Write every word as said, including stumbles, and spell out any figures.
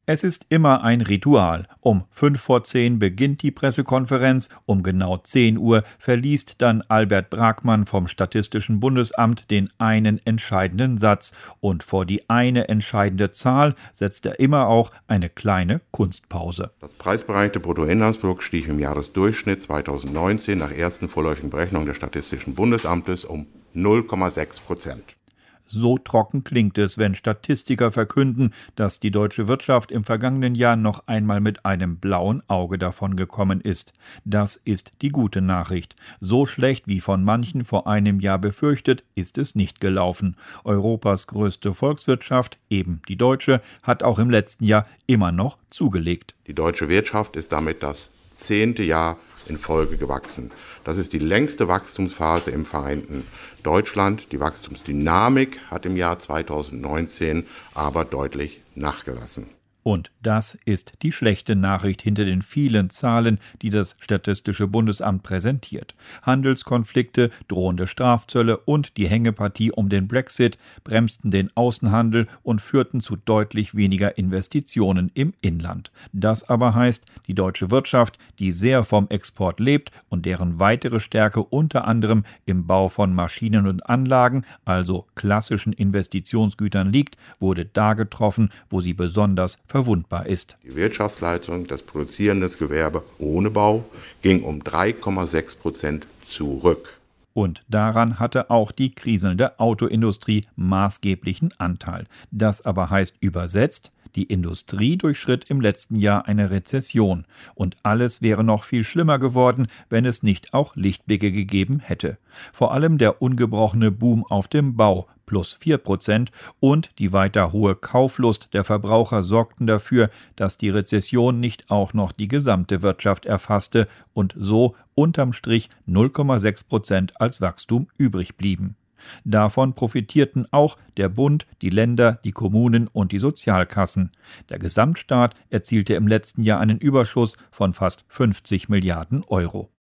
Es ist immer ein Ritual. Um fünf vor zehn beginnt die Pressekonferenz, um genau zehn Uhr verliest dann Albert Bragmann vom Statistischen Bundesamt den einen entscheidenden Satz und vor die eine entscheidende Zahl setzt er immer auch eine kleine Kunstpause. Das preisbereinigte Bruttoinlandsprodukt stieg im Jahresdurchschnitt zweitausendneunzehn nach ersten vorläufigen Berechnungen des Statistischen Bundesamtes um null Komma sechs Prozent. So trocken klingt es, wenn Statistiker verkünden, dass die deutsche Wirtschaft im vergangenen Jahr noch einmal mit einem blauen Auge davongekommen ist. Das ist die gute Nachricht. So schlecht wie von manchen vor einem Jahr befürchtet, ist es nicht gelaufen. Europas größte Volkswirtschaft, eben die deutsche, hat auch im letzten Jahr immer noch zugelegt. Die deutsche Wirtschaft ist damit das zehnte Jahr in Folge gewachsen. Das ist die längste Wachstumsphase im vereinten Deutschland. Die Wachstumsdynamik hat im Jahr zweitausendneunzehn aber deutlich nachgelassen. Und das ist die schlechte Nachricht hinter den vielen Zahlen, die das Statistische Bundesamt präsentiert. Handelskonflikte, drohende Strafzölle und die Hängepartie um den Brexit bremsten den Außenhandel und führten zu deutlich weniger Investitionen im Inland. Das aber heißt, die deutsche Wirtschaft, die sehr vom Export lebt und deren weitere Stärke unter anderem im Bau von Maschinen und Anlagen, also klassischen Investitionsgütern liegt, wurde da getroffen, wo sie besonders verwundbar ist. Die Wirtschaftsleistung, das produzierende Gewerbe ohne Bau, ging um drei Komma sechs Prozent zurück. Und daran hatte auch die kriselnde Autoindustrie maßgeblichen Anteil. Das aber heißt übersetzt, die Industrie durchschritt im letzten Jahr eine Rezession. Und alles wäre noch viel schlimmer geworden, wenn es nicht auch Lichtblicke gegeben hätte. Vor allem der ungebrochene Boom auf dem Bau, plus vier Prozent, und die weiter hohe Kauflust der Verbraucher sorgten dafür, dass die Rezession nicht auch noch die gesamte Wirtschaft erfasste und so unterm Strich null Komma sechs Prozent als Wachstum übrig blieben. Davon profitierten auch der Bund, die Länder, die Kommunen und die Sozialkassen. Der Gesamtstaat erzielte im letzten Jahr einen Überschuss von fast fünfzig Milliarden Euro.